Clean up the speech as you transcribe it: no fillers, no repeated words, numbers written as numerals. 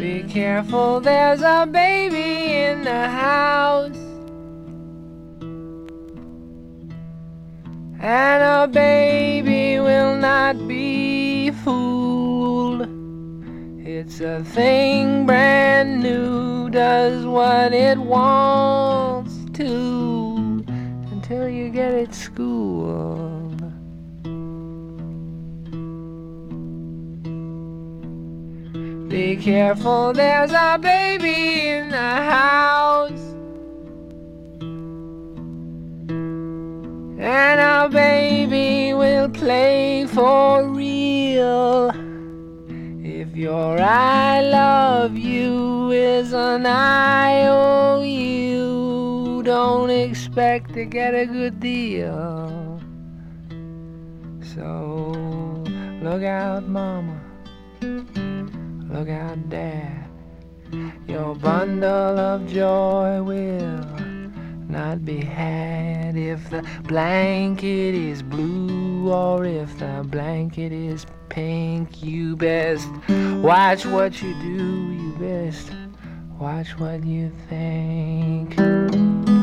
Be careful, there's a baby in the house, and a baby will not be fooled. It's a thing brand new, does what it wants to until you get it schooled. Be careful, there's a baby in the house, and our baby will play for real. If your I love you is an IOU, don't expect to get a good deal. So look out, mama, look out, dad. Your bundle of joy will not be had if the blanket is blue or if the blanket is pink. You best watch what you do, you best watch what you think.